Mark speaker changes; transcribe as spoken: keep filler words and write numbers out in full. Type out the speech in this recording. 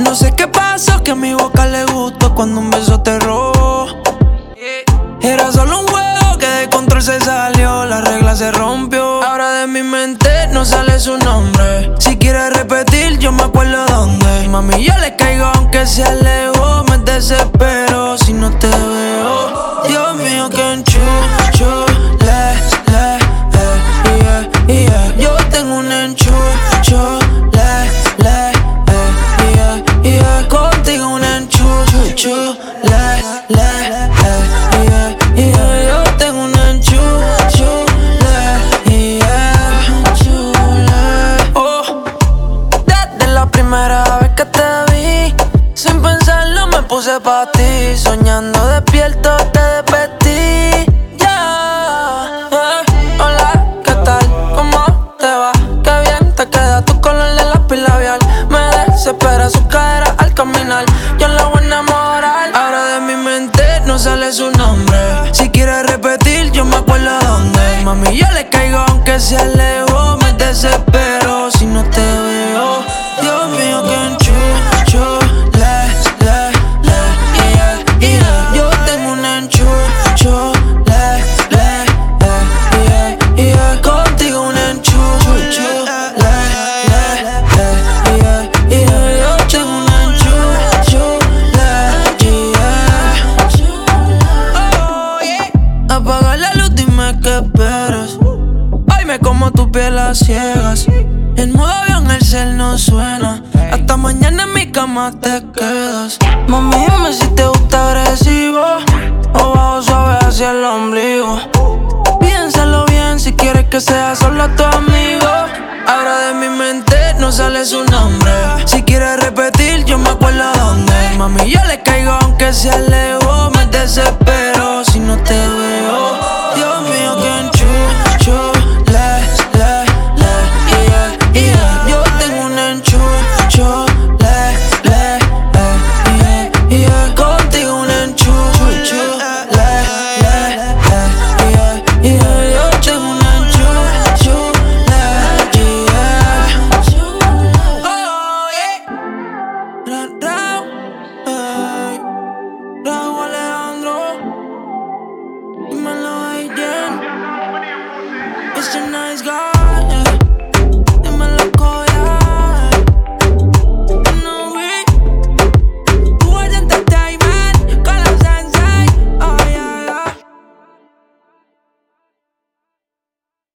Speaker 1: no sé qué pasó, que a mi boca le gustó cuando un beso te robó. Era solo un juego que de control se salió, la regla se rompió. Ahora de mi mente no sale su nombre. Si quieres repetir, yo me acuerdo dónde. Mami, yo le caigo aunque sea lejos. Me desespero si no te veo. Dios mío, que enchucho, le, le, eh, yeah, yeah. Yo tengo un enchucho, le, le, eh, yeah, yeah. Contigo un enchucho, le, le, eh, yeah, yeah. Yo tengo un enchucho, le, yeah, chule. Oh, desde la primera vez que te vi, sin pensarlo me puse pa' ti. Soñando despierto te desperté. Yeah, yeah. Hola, ¿qué tal? ¿Cómo te va? Qué bien te queda tu color de lápiz labial. Me desespera su cadera al caminar. Yo la voy a enamorar. Ahora de mi mente no sale su nombre. Si quieres repetir, yo me acuerdo dónde. Mami, yo le caigo aunque sea lejos. Me desespero si no te veo. Dios mío, que enchucho, le, le, le, yeah, yeah. Yo tengo un enchucho, le, le, eh, yeah, yeah. Contigo un enchucho, le, le, eh, yeah, yeah. Yo tengo un enchucho, le, yeah. Oh, yeah. Apaga la luz, dime qué esperas. Hoy me como tu piel a ciegas. En modo avión el cel no suena. Hasta mañana en mi cama te quedas. Mami, dime si te gusta agresivo o bajo suave hacia el ombligo. Piénsalo bien si quieres que sea solo tu amigo. Ahora de mi mente no sale su nombre. Si quieres repetir, yo me acuerdo dónde. Mami, yo le caigo aunque sea lejos. Me desespero si no te veo. Dios mío, que enchucho, le, le, le, yeah, yeah. Yo tengo un enchucho, le, le, eh, yeah, yeah. Contigo un enchucho, le, le, eh, yeah, yeah. Yo tengo un enchucho, le, yeah. Oh, yeah. Ra, ra, ey. Raúl Alejandro, dímelo, Aiden. It's a nice guy.